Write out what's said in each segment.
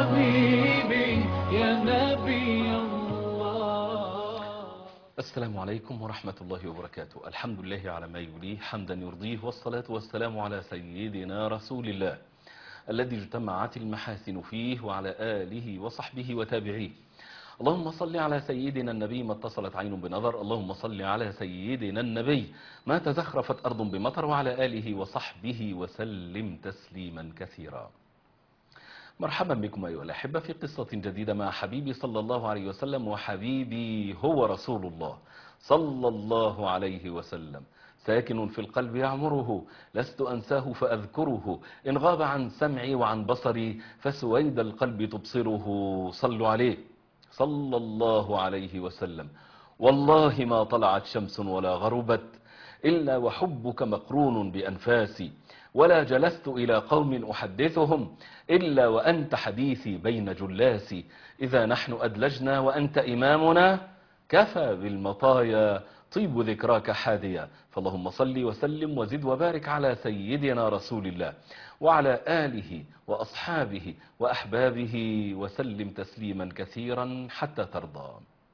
حبيبي يا نبي الله. السلام عليكم ورحمة الله وبركاته. الحمد لله على ما يوليه حمدا يرضيه، والصلاة والسلام على سيدنا رسول الله الذي اجتمعت المحاسن فيه، وعلى آله وصحبه وتابعيه. اللهم صل على سيدنا النبي ما اتصلت عين بنظر، اللهم صل على سيدنا النبي ما تزخرفت أرض بمطر، وعلى آله وصحبه وسلم تسليما كثيرا. مرحبا بكم أيها الأحبة في قصة جديدة مع حبيبي صلى الله عليه وسلم، وحبيبي هو رسول الله صلى الله عليه وسلم، ساكن في القلب يعمره، لست أنساه فأذكره، إن غاب عن سمعي وعن بصري فسويد القلب تبصره. صلوا عليه صلى الله عليه وسلم. والله ما طلعت شمس ولا غربت إلا وحبك مقرون بأنفاسي، ولا جلست إلى قوم أحدثهم إلا وأنت حديثي بين جلاسي. إذا نحن أدلجنا وأنت إمامنا كفى بالمطايا طيب ذكراك حاديا. فاللهم صل وسلم وزد وبارك على سيدنا رسول الله وعلى آله وأصحابه وأحبابه وسلم تسليما كثيرا حتى ترضى.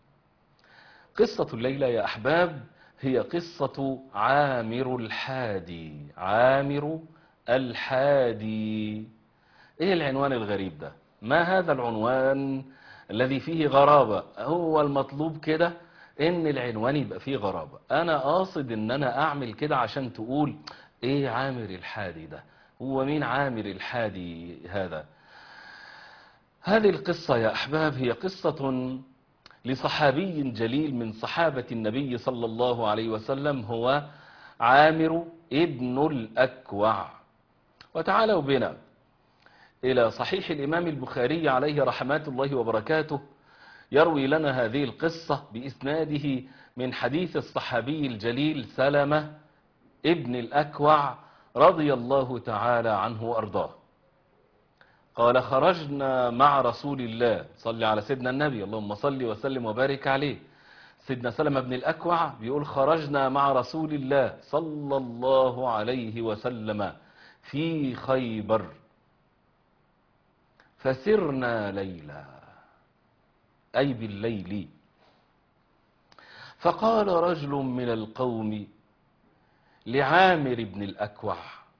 قصة الليلة يا أحباب هي قصة عامر الحادي. عامر الحادي. ايه العنوان الغريب ده؟ ما هذا العنوان الذي فيه غرابة؟ هو المطلوب كده ان العنوان يبقى فيه غرابة. انا قاصد ان انا اعمل كده عشان تقول ايه عامر الحادي ده؟ هو مين عامر الحادي هذا؟ هذه القصة يا أحباب هي قصة لصحابي جليل من صحابة النبي صلى الله عليه وسلم، هو عامر ابن الأكوع. وتعالوا بنا إلى صحيح الإمام البخاري عليه رحمات الله وبركاته، يروي لنا هذه القصة بإسناده من حديث الصحابي الجليل سلمة ابن الأكوع رضي الله تعالى عنه وأرضاه. قال: خرجنا مع رسول الله، صل على سيدنا النبي، اللهم صل وسلم وبارك عليه. سيدنا سلمة بن الأكوع بيقول: خرجنا مع رسول الله صلى الله عليه وسلم في خيبر فسرنا ليلا، أي بالليل. فقال رجل من القوم لعامر بن الأكوع: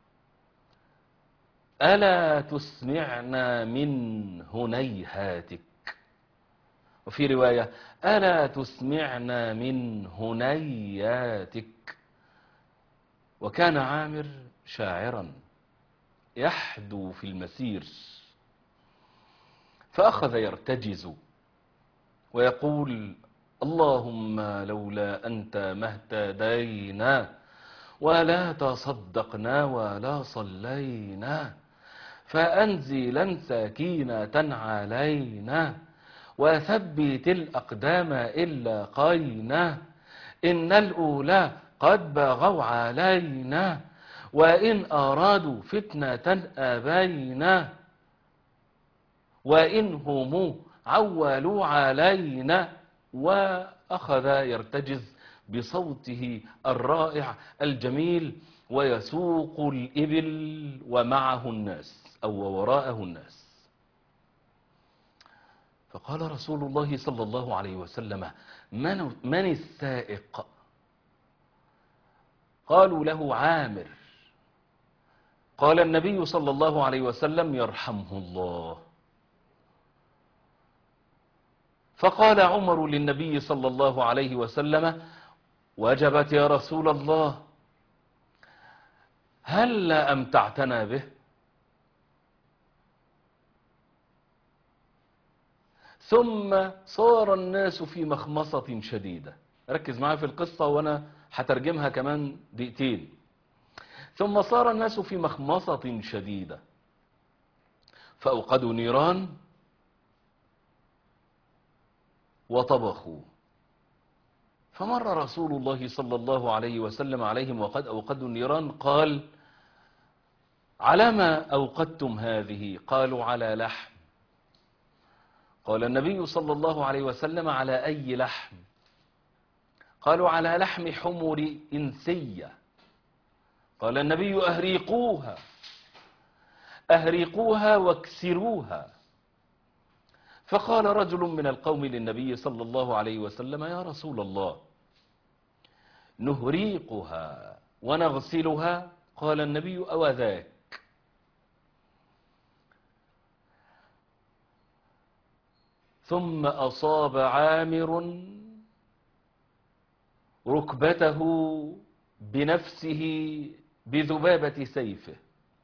ألا تسمعنا من هنيهاتك؟ وفي رواية: ألا تسمعنا من هنياتك؟ وكان عامر شاعرا يحدو في المسير، فأخذ يرتجز ويقول: اللهم لولا أنت ما اهتدينا ولا تصدقنا ولا صلينا، فأنزلا سكينة علينا وثبت الأقدام إلا قينا، إن الأولى قد بغوا علينا وإن أرادوا فتنة أبينا وإن هم عولوا علينا. وأخذ يرتجز بصوته الرائع الجميل ويسوق الإبل ومعه الناس أو وراءه الناس. فقال رسول الله صلى الله عليه وسلم: من السائق؟ قالوا له: عامر. قال النبي صلى الله عليه وسلم: يرحمه الله. فقال عمر للنبي صلى الله عليه وسلم: وجبت يا رسول الله، هل أمتعتنا به؟ ثم صار الناس في مخمصة شديدة. ركز معي في القصة وأنا هترجمها كمان دقيقتين. ثم صار الناس في مخمصة شديدة فأوقدوا نيران وطبخوا، فمر رسول الله صلى الله عليه وسلم عليهم وقد أوقدوا النيران، قال: على ما أوقدتم هذه؟ قالوا: على لحم. قال النبي صلى الله عليه وسلم: على أي لحم؟ قالوا: على لحم حمر إنسية. قال النبي: أهريقوها، أهريقوها واكسروها. فقال رجل من القوم للنبي صلى الله عليه وسلم: يا رسول الله، نهريقها ونغسلها؟ قال النبي: أو ذاك. ثم أصاب عامر ركبته بنفسه بذبابة سيفه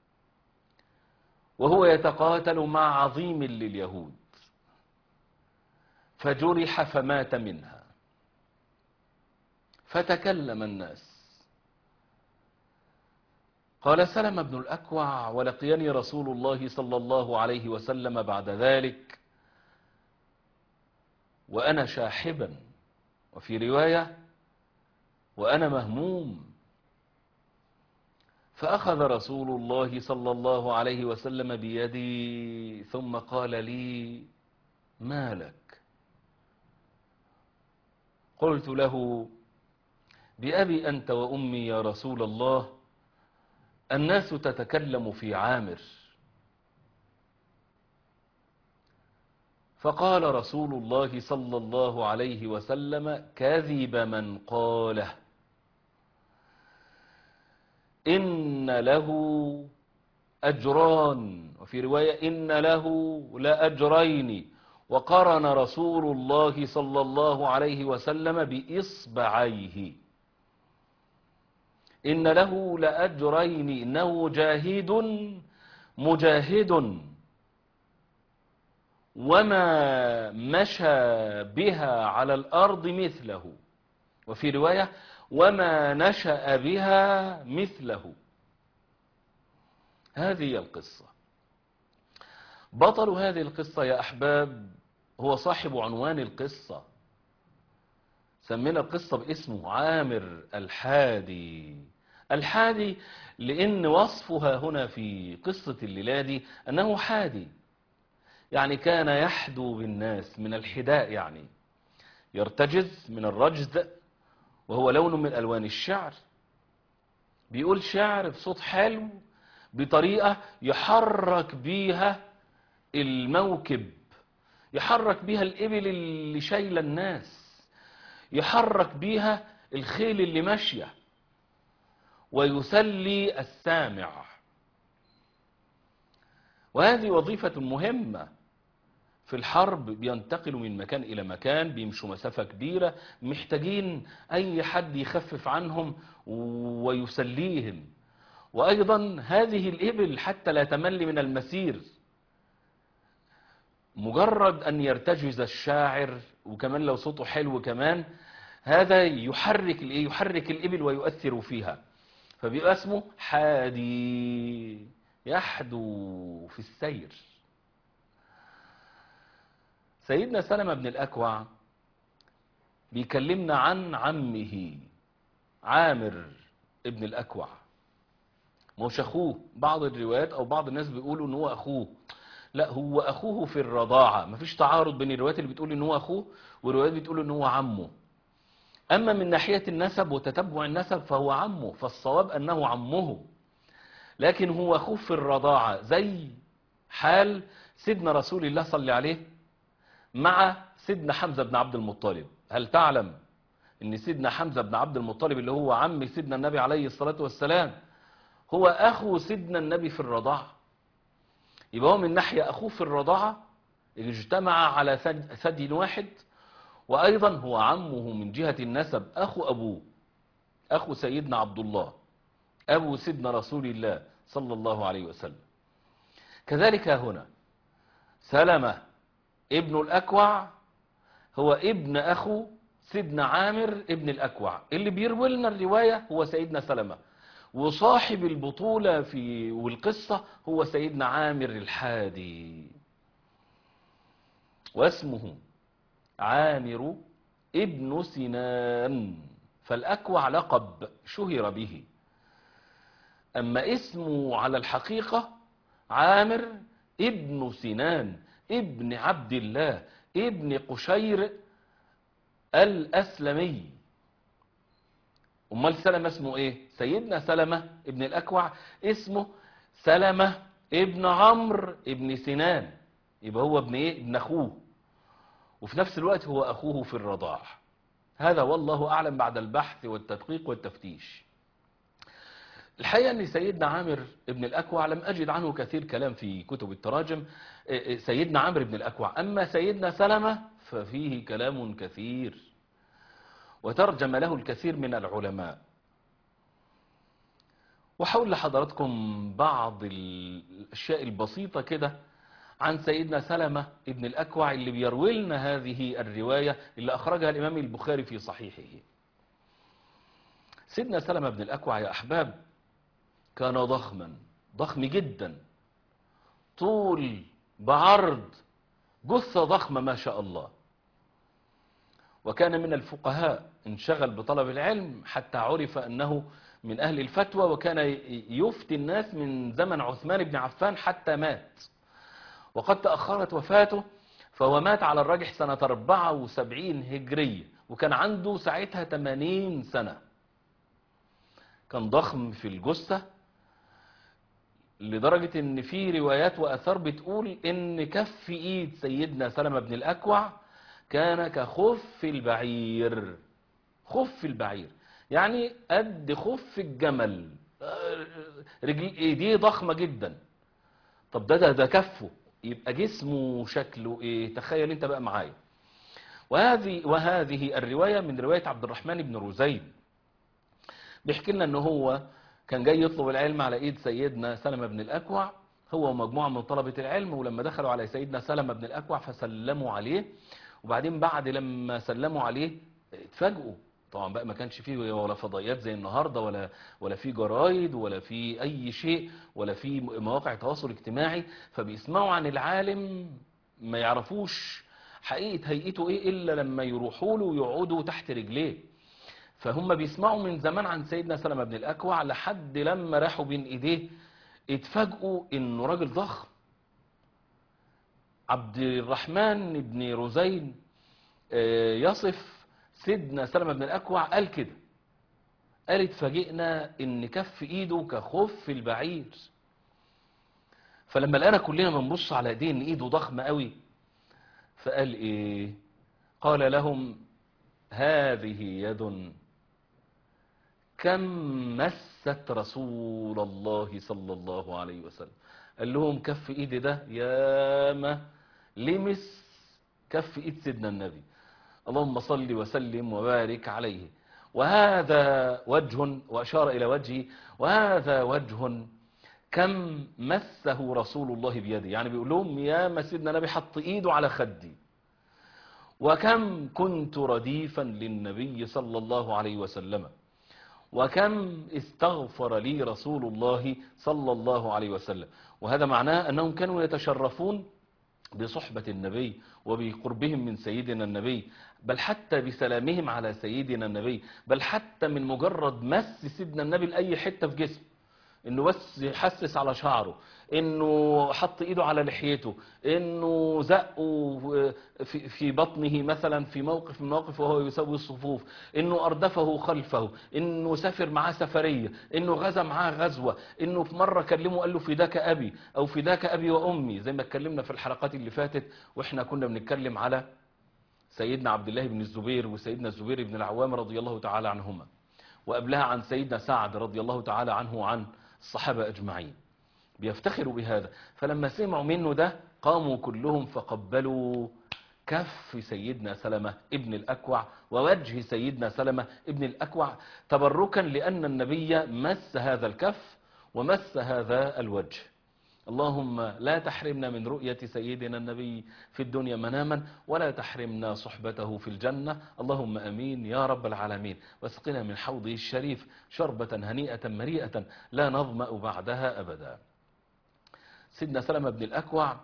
وهو يتقاتل مع عظيم لليهود، فجرح فمات منها. فتكلم الناس. قال سلمة بن الأكوع: ولقيني رسول الله صلى الله عليه وسلم بعد ذلك وأنا شاحبا، وفي رواية وأنا مهموم. فأخذ رسول الله صلى الله عليه وسلم بيدي ثم قال لي: ما لك؟ قلت له: بأبي أنت وأمي يا رسول الله، الناس تتكلم في عامر. فقال رسول الله صلى الله عليه وسلم: كذب من قاله، إن له أجران، وفي رواية إن له لأجرين. وقرن رسول الله صلى الله عليه وسلم بإصبعيه: إن له لأجرين، إنه جاهد مجاهد وما مشى بها على الأرض مثله، وفي رواية وما نشأ بها مثله. هذه القصة. بطل هذه القصة يا أحباب هو صاحب عنوان القصة. سمينا القصة باسمه عامر الحادي. الحادي لأن وصفها هنا في قصة الليلة دي أنه حادي، يعني كان يحدو بالناس من الحداء، يعني يرتجز من الرجز، وهو لون من ألوان الشعر. بيقول شعر بصوت حلو بطريقة يحرك بيها الموكب، يحرك بيها الإبل اللي شايلة الناس، يحرك بيها الخيل اللي ماشية، ويسلي السامع. وهذه وظيفة مهمة في الحرب. بينتقلوا من مكان إلى مكان، بيمشوا مسافة كبيرة، محتاجين أي حد يخفف عنهم ويسليهم. وأيضا هذه الإبل حتى لا تمل من المسير، مجرد أن يرتجز الشاعر، وكمان لو صوته حلو كمان، هذا يحرك الإبل ويؤثر فيها، فبيبقى اسمه حادي، يحدو في السير. سيدنا سلمة بن الأكوع بيكلمنا عن عمه عامر ابن الأكوع، مش أخوه. بعض الروايات أو بعض الناس بيقولوا إن هو أخوه، لا، هو أخوه في الرضاعة. مفيش تعارض بين الروايات اللي بتقول إن هو أخوه والروايات بتقول إن هو عمه. أما من ناحية النسب وتتبع النسب فهو عمه، فالصواب أنه عمه، لكن هو أخوه في الرضاعة، زي حال سيدنا رسول الله صلى عليه مع سيدنا حمزة بن عبد المطلب. هل تعلم ان سيدنا حمزة بن عبد المطلب اللي هو عم سيدنا النبي عليه الصلاة والسلام هو اخو سيدنا النبي في الرضاعة؟ يبقى هو من ناحية اخوه في الرضاعة اللي اجتمع على ثدي واحد، وايضا هو عمه من جهة النسب، اخو ابوه، اخو سيدنا عبد الله، ابو سيدنا رسول الله صلى الله عليه وسلم. كذلك هنا سلمة ابن الأكوع هو ابن أخو سيدنا عامر ابن الأكوع. اللي بيروي لنا الرواية هو سيدنا سلمة، وصاحب البطولة والقصة هو سيدنا عامر الحادي، واسمه عامر ابن سنان. فالأكوع لقب شهر به، أما اسمه على الحقيقة عامر ابن سنان ابن عبد الله ابن قشير الأسلمي. أمال سلمة اسمه إيه؟ سيدنا سلمة ابن الأكوع اسمه سلمة ابن عمرو ابن سنان، يبقى هو ابن إيه؟ ابن أخوه. وفي نفس الوقت هو أخوه في الرضاع. هذا والله أعلم بعد البحث والتدقيق والتفتيش. الحقيقة أن سيدنا عامر بن الأكوع لم أجد عنه كثير كلام في كتب التراجم، سيدنا عامر بن الأكوع. أما سيدنا سلمة ففيه كلام كثير، وترجم له الكثير من العلماء. وحول لحضراتكم بعض الأشياء البسيطة كده عن سيدنا سلمة ابن الأكوع اللي بيروي لنا هذه الرواية اللي أخرجها الإمام البخاري في صحيحه. سيدنا سلمة ابن الأكوع يا أحباب كان ضخما، ضخم جدا، طول بعرض، جثة ضخمة ما شاء الله. وكان من الفقهاء، انشغل بطلب العلم حتى عرف أنه من أهل الفتوى، وكان يفتي الناس من زمن عثمان بن عفان حتى مات. وقد تأخرت وفاته، فهو مات على الراجح سنة 74 هجرية، وكان عنده ساعتها 80 سنة. كان ضخم في الجثة لدرجة ان في روايات وآثار بتقول ان كف ايد سيدنا سلمة بن الأكوع كان كخف البعير. خف البعير يعني قد خف الجمل، رجل ايديه ضخمة جدا. طب ده كفه، يبقى جسمه شكله ايه؟ تخيل انت بقى معايا. وهذه الرواية من رواية عبد الرحمن بن رزين، بيحكي لنا ان هو كان جاي يطلب العلم على ايد سيدنا سلمة بن الأكوع، هو ومجموعة من طلبة العلم. ولما دخلوا على سيدنا سلمة بن الأكوع فسلموا عليه، وبعدين بعد لما سلموا عليه اتفاجئوا. طبعا بقى ما كانش فيه ولا فضائيات زي النهاردة، ولا في جرايد، ولا في اي شيء، ولا في مواقع تواصل اجتماعي، فبيسمعوا عن العالم ما يعرفوش حقيقة هيئته ايه الا لما يروحوا له ويقعدوا تحت رجليه. فهم بيسمعوا من زمان عن سيدنا سلمة بن الأكوع لحد لما راحوا بين ايديه اتفاجئوا انه راجل ضخم. عبد الرحمن بن رزين يصف سيدنا سلمة بن الأكوع قال كده، قال اتفاجئنا ان كف ايده كخف البعير. فلما لقينا كلنا بنبص على ايديه ان ايده ضخمة قوي، فقال ايه؟ قال لهم هذه يد كم مست رسول الله صلى الله عليه وسلم. قال لهم كف ايدي ده ياما لمس كف ايد سيدنا النبي، اللهم صل وسلم وبارك عليه. وهذا وجه، وأشار إلى وجهه، وهذا وجه كم مسه رسول الله بيده. يعني بيقول لهم يا سيدنا النبي حط إيده على خدي. وكم كنت رديفا للنبي صلى الله عليه وسلم، وكم استغفر لي رسول الله صلى الله عليه وسلم. وهذا معناه أنهم كانوا يتشرفون بصحبة النبي وبقربهم من سيدنا النبي، بل حتى بسلامهم على سيدنا النبي، بل حتى من مجرد مس سيدنا النبي لأي حتة في جسمه، انه بس يحسس على شعره، انه حط ايده على لحيته، انه زقه في بطنه مثلا في موقف من المواقف وهو يسوي الصفوف، انه اردفه خلفه، انه سافر معاه سفرية، انه غزا معاه غزوة، انه في مرة كلمه قال له فداك ابي او فداك ابي وامي، زي ما اتكلمنا في الحلقات اللي فاتت واحنا كنا بنتكلم على سيدنا عبد الله بن الزبير وسيدنا الزبير بن العوام رضي الله تعالى عنهما، وقبلها عن سيدنا سعد رضي الله تعالى عنه وعن الصحابة أجمعين. بيفتخروا بهذا. فلما سمعوا منه ده قاموا كلهم فقبلوا كف سيدنا سلمة ابن الأكوع ووجه سيدنا سلمة ابن الأكوع، تبركا لأن النبي مس هذا الكف ومس هذا الوجه. اللهم لا تحرمنا من رؤية سيدنا النبي في الدنيا مناما، ولا تحرمنا صحبته في الجنة، اللهم أمين يا رب العالمين. واسقنا من حوضه الشريف شربة هنيئة مريئة لا نظمأ بعدها أبدا. سيدنا سلمة بن الأكوع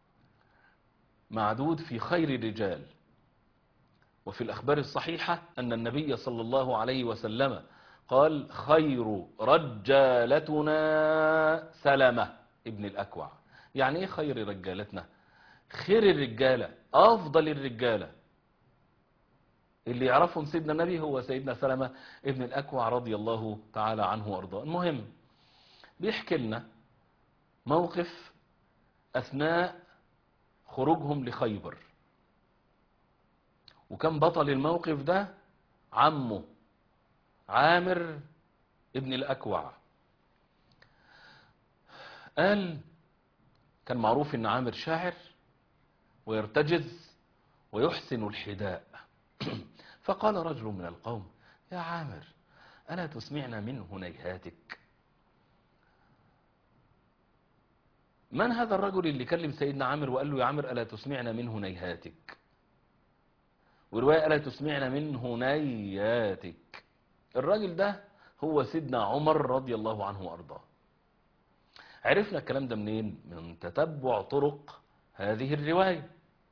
معدود في خير الرجال، وفي الأخبار الصحيحة أن النبي صلى الله عليه وسلم قال خير رجالتنا سلمة ابن الأكوع. يعني ايه خير رجالتنا؟ خير الرجالة، أفضل الرجالة اللي يعرفهم سيدنا النبي هو سيدنا سلمة ابن الأكوع رضي الله تعالى عنه وارضاه. المهم بيحكي لنا موقف أثناء خروجهم لخيبر. وكان بطل الموقف ده عمه عامر ابن الأكوع. قال كان معروف ان عامر شاعر ويرتجز ويحسن الحداء. فقال رجل من القوم: يا عامر، ألا تسمعنا من هنيهاتك؟ من هذا الرجل اللي كلم سيدنا عامر وقال له: يا عامر ألا تسمعنا من هنيهاتك؟ ورواية: ألا تسمعنا من هنياتك. الراجل ده هو سيدنا عمر رضي الله عنه وأرضاه. عرفنا الكلام ده منين؟ من تتبع طرق هذه الرواية.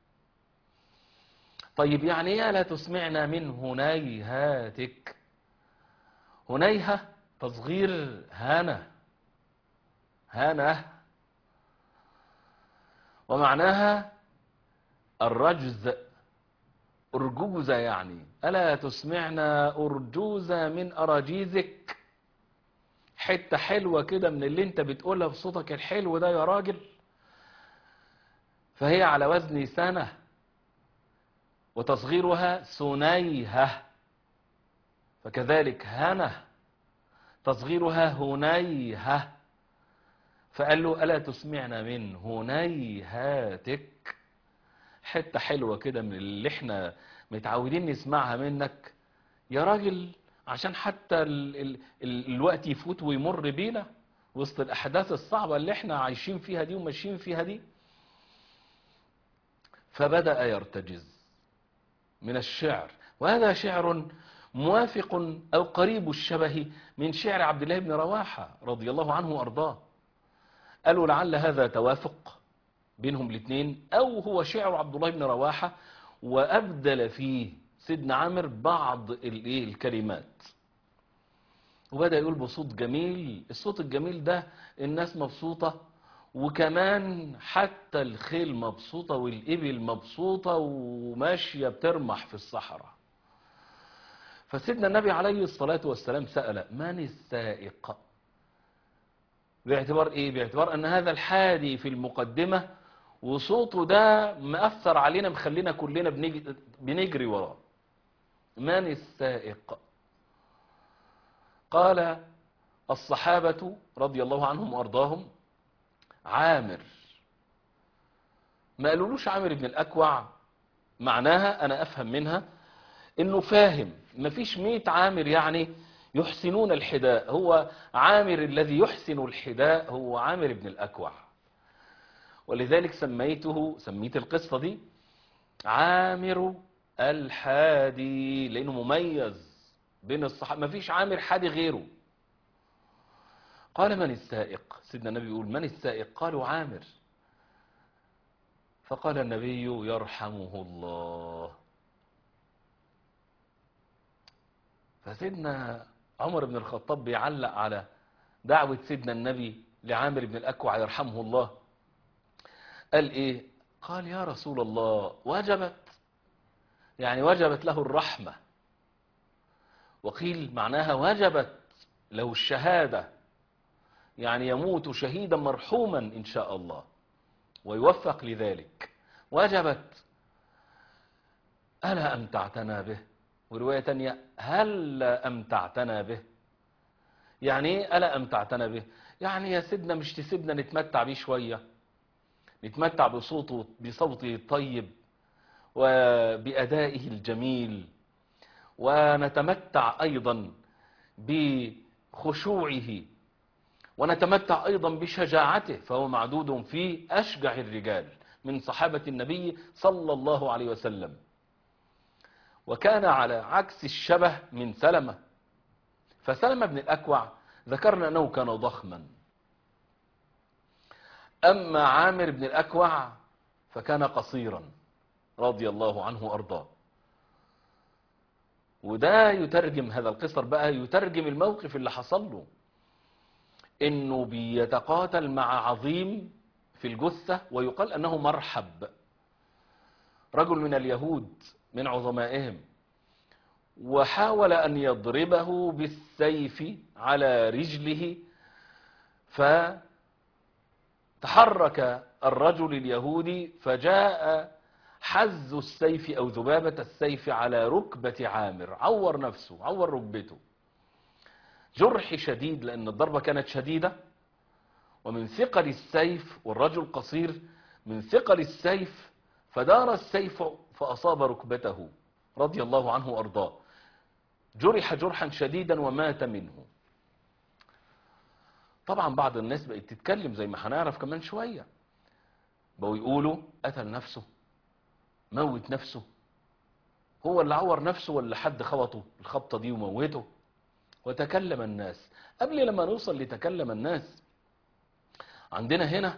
طيب يعني ايه لا تسمعنا من هنيهاتك؟ هنيهة تصغير هانة، هانة، ومعناها الرجز، أرجوزة يعني. ألا تسمعنا أرجوزة من أراجيزك؟ حتة حلوة كده من اللي انت بتقولها بصوتك الحلو ده يا راجل. فهي على وزن سنة، وتصغيرها سنيهة، فكذلك هنة تصغيرها هنيهة. فقال له: ألا تسمعنا من هنيهاتك؟ حتة حلوة كده من اللي احنا متعودين نسمعها منك يا راجل، عشان حتى الوقت يفوت ويمر بينا وسط الأحداث الصعبة اللي احنا عايشين فيها دي وماشيين فيها دي. فبدأ يرتجز من الشعر، وهذا شعر موافق أو قريب الشبه من شعر عبد الله بن رواحة رضي الله عنه وأرضاه. قالوا لعل هذا توافق بينهم الاثنين، أو هو شعر عبد الله بن رواحة وأبدل فيه سيدنا عامر بعض الكلمات، وبدأ يقول بصوت جميل. الصوت الجميل ده الناس مبسوطة، وكمان حتى الخيل مبسوطة والإبل مبسوطة وماشية بترمح في الصحراء. فسيدنا النبي عليه الصلاة والسلام سأل: من السائق؟ باعتبار ايه؟ باعتبار ان هذا الحادي في المقدمة وصوته ده مأثر علينا، مخلينا كلنا بنجري وراه. من السائق؟ قال الصحابة رضي الله عنهم وأرضاهم: عامر. ما قالولوش عامر بن الأكوع. معناها أنا أفهم منها إنه فاهم مفيش 100 عامر يعني يحسنون الحداء، هو عامر الذي يحسن الحداء هو عامر بن الأكوع. ولذلك سميت القصة دي عامر الحادي، لأنه مميز بين الصحابة، مفيش عامر حادي غيره. قال: من السائق؟ سيدنا النبي يقول: من السائق؟ قالوا: عامر. فقال النبي: يرحمه الله. فسيدنا عمر بن الخطاب بيعلق على دعوة سيدنا النبي لعامر بن الأكوع يرحمه الله. قال إيه؟ قال: يا رسول الله، وجبت، يعني وجبت له الرحمة. وقيل معناها وجبت له الشهادة، يعني يموت شهيدا مرحوما إن شاء الله ويوفق لذلك. وجبت. ألا أمتعتنا به؟ ورواية تانية: هل أمتعتنا به؟ يعني إيه ألا أمتعتنا به؟ يعني يا سيدنا مش تسيبنا نتمتع بيه شوية، نتمتع بصوته الطيب وبأدائه الجميل، ونتمتع أيضا بخشوعه، ونتمتع أيضا بشجاعته، فهو معدود في أشجع الرجال من صحابة النبي صلى الله عليه وسلم. وكان على عكس الشبه من سلمة. فسلمة بن الأكوع ذكرنا أنه كان ضخما، أما عامر بن الأكوع فكان قصيرا رضي الله عنه وأرضاه. وده يترجم، هذا القصر بقى يترجم الموقف اللي حصل له، انه بيتقاتل مع عظيم في الجثة، ويقال انه مرحب، رجل من اليهود من عظمائهم، وحاول ان يضربه بالسيف على رجله، فتحرك الرجل اليهودي فجاء حز السيف أو ذبابة السيف على ركبة عامر، عور نفسه، عور ركبته، جرح شديد لأن الضربة كانت شديدة، ومن ثقل السيف، والرجل قصير، من ثقل السيف فدار السيف فأصاب ركبته رضي الله عنه وأرضاه، جرح جرحا شديدا ومات منه. طبعا بعض الناس بقت تتكلم زي ما هنعرف كمان شوية، بقوا يقولوا قتل نفسه، موت نفسه، هو اللي عور نفسه ولا حد خبطه الخبطة دي وموته. وتكلم الناس. قبل لما نوصل لتكلم الناس، عندنا هنا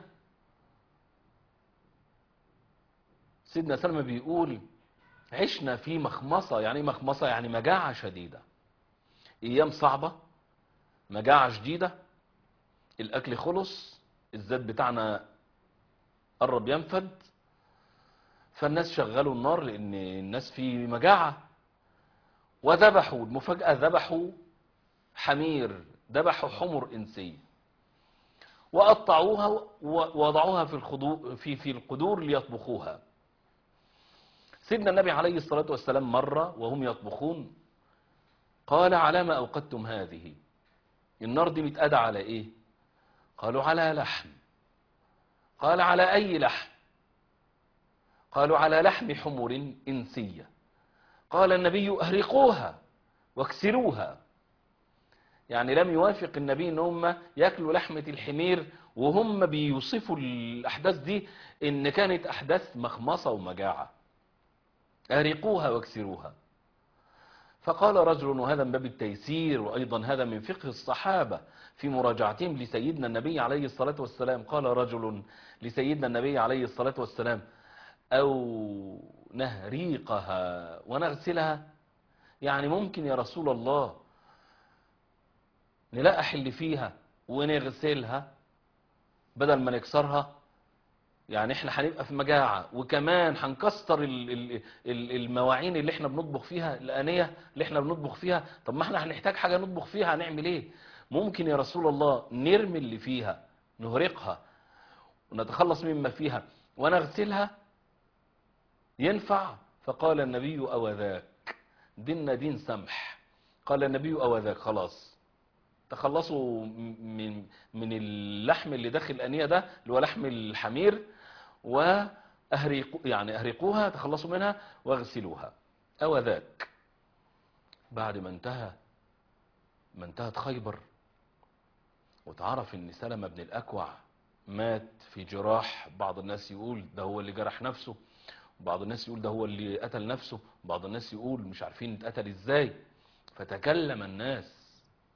سيدنا سلمى بيقول عشنا في مخمصة. يعني مخمصة يعني مجاعة شديدة، ايام صعبة، مجاعة شديدة، الاكل خلص، الزيت بتاعنا قرب ينفد، فالناس شغلوا النار لان الناس في مجاعة، وذبحوا، المفاجأة ذبحوا حمير، ذبحوا حمر انسية وقطعوها ووضعوها في القدور ليطبخوها. سيدنا النبي عليه الصلاة والسلام مرة وهم يطبخون قال على ما أوقدتم هذه؟ النار دي متقدة على ايه؟ قالوا على لحم. قال على اي لحم؟ قالوا على لحم حمر انسية. قال النبي اهرقوها واكسروها. يعني لم يوافق النبي ان هم ياكلوا لحمة الحمير، وهم بيوصفوا الاحداث دي ان كانت احداث مخمصة ومجاعة. اهرقوها واكسروها. فقال رجل، وهذا من باب التيسير، وأيضا هذا من فقه الصحابة في مراجعتهم لسيدنا النبي عليه الصلاة والسلام، قال رجل لسيدنا النبي عليه الصلاة والسلام أو نهريقها ونغسلها؟ يعني ممكن يا رسول الله نلقح اللي فيها ونغسلها بدل ما نكسرها؟ يعني احنا هنبقى في مجاعة وكمان هنكسر المواعين اللي احنا بنطبخ فيها، الآنية اللي احنا بنطبخ فيها، طب ما احنا هنحتاج حاجة نطبخ فيها، هنعمل ايه؟ ممكن يا رسول الله نرمي اللي فيها، نهرقها ونتخلص مما فيها ونغسلها، ينفع؟ فقال النبي أو ذاك، ديننا دين سمح. قال النبي أو ذاك، خلاص تخلصوا من اللحم اللي داخل الآنية ده اللي هو لحم الحمير، يعني أهرقوها، تخلصوا منها واغسلوها. أو ذاك بعد ما انتهت خيبر، وتعرف ان سلمة بن الأكوع مات في جراح، بعض الناس يقول ده هو اللي جرح نفسه، وبعض الناس يقول ده هو اللي قتل نفسه، وبعض الناس يقول مش عارفين اتقتل ازاي. فتكلم الناس،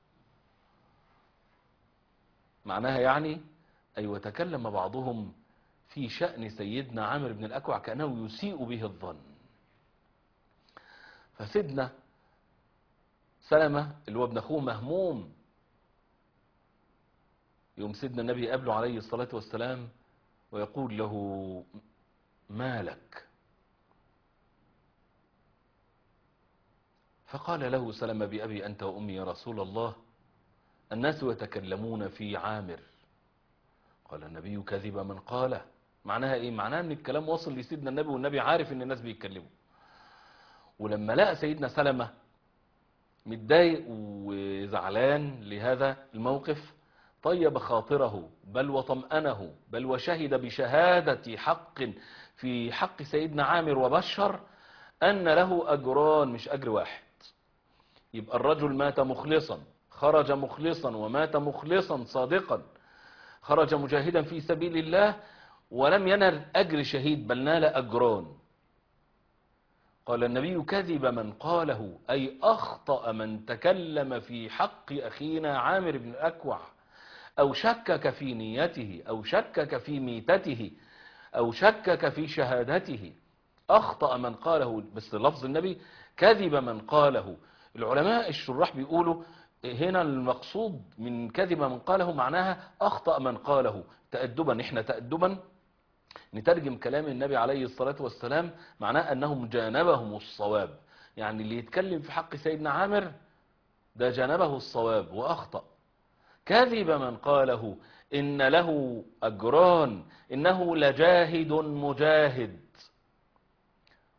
معناها يعني أيوة تكلم بعضهم في شأن سيدنا عامر بن الأكوع كأنه يسيء به الظن. فسيدنا سلمة اللي هو ابن أخوه مهموم، يوم سيدنا النبي يقابله عليه الصلاة والسلام ويقول له ما لك؟ فقال له سلمة بأبي أنت وأمي يا رسول الله، الناس يتكلمون في عامر. قال النبي كذب من قاله. معناها ايه؟ معناها ان الكلام وصل لسيدنا النبي، والنبي عارف ان الناس بيتكلموا. ولما لقى سيدنا سلمة متضايق وزعلان لهذا الموقف، طيب خاطره بل وطمأنه بل وشهد بشهادة حق في حق سيدنا عامر، وبشر أن له أجران مش أجر واحد. يبقى الرجل مات مخلصا، خرج مخلصا ومات مخلصا صادقا، خرج مجاهدا في سبيل الله ولم ينل أجر شهيد بل نال أجران. قال النبي كذب من قاله، أي أخطأ من تكلم في حق أخينا عامر بن الأكوع، أو شكك في نيته، أو شكك في ميتته، أو شكك في شهادته. أخطأ من قاله، بس لفظ النبي كذب من قاله. العلماء الشراح بيقولوا هنا المقصود من كذب من قاله معناها أخطأ من قاله تأدبا. احنا تأدبا نترجم كلام النبي عليه الصلاة والسلام معناه أنهم جانبهم الصواب، يعني اللي يتكلم في حق سيدنا عامر ده جانبه الصواب وأخطأ. كذب من قاله إن له أجران، إنه لجاهد مجاهد.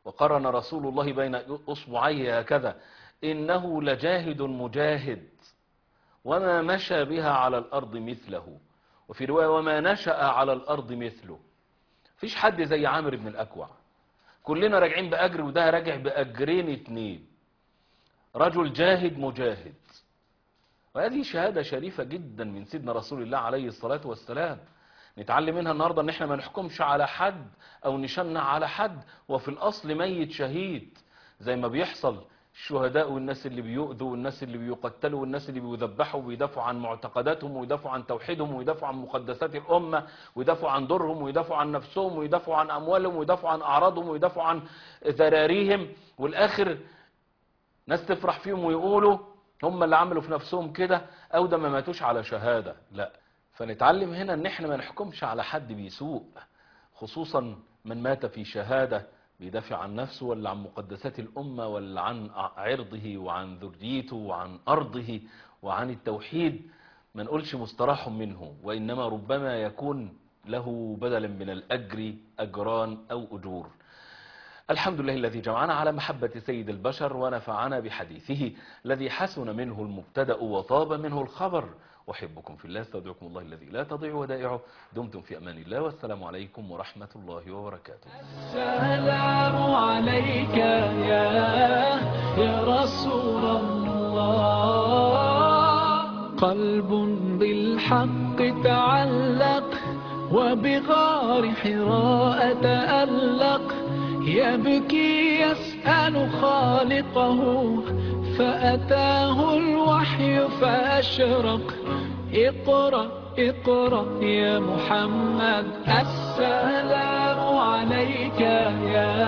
وقرن رسول الله بين أصبعيه هكذا: إنه لجاهد مجاهد وما مشى بها على الأرض مثله. وفي رواية: وما نشأ على الأرض مثله. فيش حد زي عامر بن الأكوع، كلنا راجعين بأجر وده راجع بأجرين 2. رجل جاهد مجاهد، وهذه شهادة شريفة جدا من سيدنا رسول الله عليه الصلاة والسلام. نتعلم منها النهاردة ان احنا ما نحكمش على حد او نشنع على حد وفي الاصل ميت شهيد، زي ما بيحصل الشهداء والناس اللي بيؤذوا والناس اللي بيقتلوا والناس اللي بيذبحوا ويدافعوا عن معتقداتهم ويدافعوا عن توحيدهم ويدافعوا عن مقدسات الأمة ويدافعوا عن دورهم ويدافعوا عن نفسهم ويدافعوا عن أموالهم ويدافعوا عن أعراضهم ويدافعوا عن ذراريهم، والآخر ناس تفرح فيهم ويقولوا هم اللي عملوا في نفسهم كده أو ده ما ماتوش على شهادة. لا، فنتعلم هنا ان احنا ما نحكمش على حد بيسوء، خصوصا من مات في شهادة بيدافع عن نفسه ولا عن مقدسات الأمة ولا عن عرضه وعن ذريته وعن أرضه وعن التوحيد. ما نقولش مستراح منه، وإنما ربما يكون له بدلا من الأجر أجران أو أجور. الحمد لله الذي جمعنا على محبة سيد البشر ونفعنا بحديثه الذي حسن منه المبتدأ وطاب منه الخبر. أحبكم في الله، استودعكم الله الذي لا تضيع ودائعه. دمتم في أمان الله، والسلام عليكم ورحمة الله وبركاته. السلام عليك يا رسول الله. قلب بالحق تعلق وبغار حراء تألق، يبكي يسأل خالقه فأتاه الوحي فأشرق. اقرأ اقرأ يا محمد. السلام عليك يا